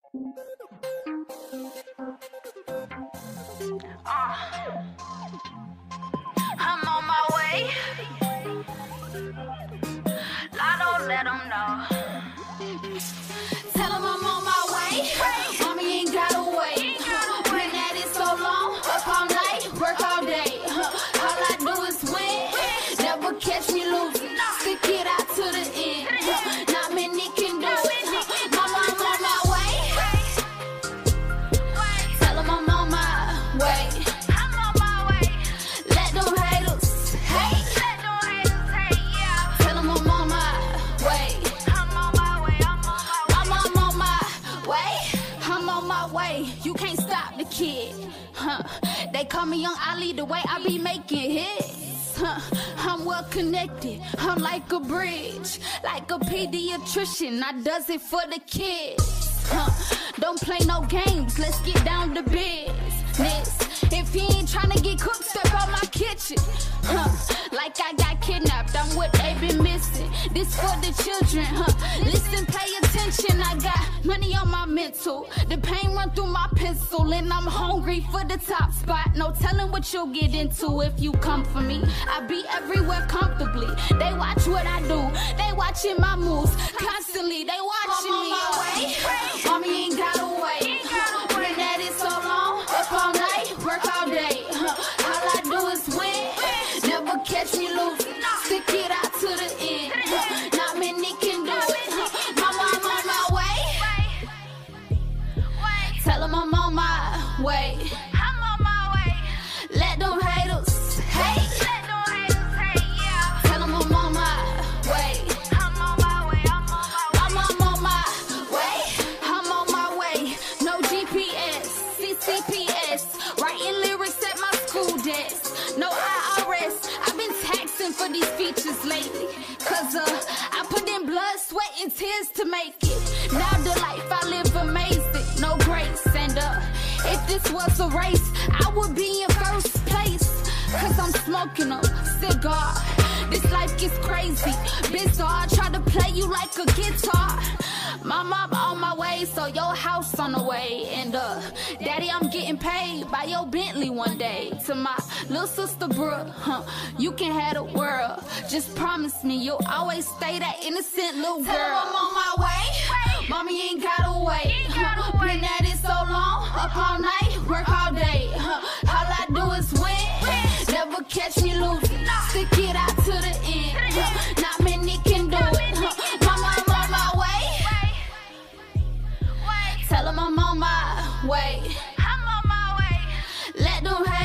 I'm on my way. Lotto, let 'em know. Tell 'em I'm on my way. Mommy ain't gotta wait. Been at it so long, up all night, work all day. All I do is win. Never catch me losing. Stick it out to the end. Not many can do it. Mama, I'm on my way. Tell 'em I'm on my way. I'm on my way. Let them haters hate. Let them haters hate, yeah. Tell 'em I'm on my way. I'm on my way. I'm on my way. I'm on my way. You can't stop the kid. They call me Young Ali the way I be making hits. I'm well connected. I'm like a bridge, like a pediatrician. I does it for the kids. Don't play no games. Let's get down to business. If he ain't tryna get cooked, step out my kitchen. Like I got kidnapped. I'm what they been missing. This for the children. Listen, pay attention. I got money on my mental. The pain run through my pencil, and I'm hungry for the top spot. No telling what you'll get into if you come for me. I be everywhere comfortably. They watch what I do. They watching my moves constantly. They watching me. I'm on my way. Mommy ain't gotta wait. Been at it so long, up all night, work all day. All I do is win. Never catch me losing. Stick it out to the end. Not many can do it. Mama, I'm on my way. Tell 'em I'm on my way. I'm on my way. Let them haters hate. Let them haters hate, yeah. Tell 'em I'm on my way. I'm on my way. I'm on my way. I'm on my way. No GPS, CCPS. Writing lyrics at my school desk. No IRS. I've been taxing for these features lately. Cause I put in blood, sweat, and tears to make it. Now the life I live amazing. No grace. And if this was a race, I would be in first place. Cause I'm smoking a cigar. This life gets crazy, bizarre. Try to play you like a guitar. Mama, I'm on my way, so your house on the way. And daddy, I'm getting paid by your Bentley one day. To my little sister Brooke, you can have the world. Just promise me you'll always stay that innocent little girl. Tell 'em I'm on my way. Mommy ain't gotta wait. Been at it so long, up all night, work all day. All I do is win. Never catch me losing. Stick it out to the end. Not many can do it. Mama, I'm on my way. Tell 'em I'm on my way. I'm on my way. Let them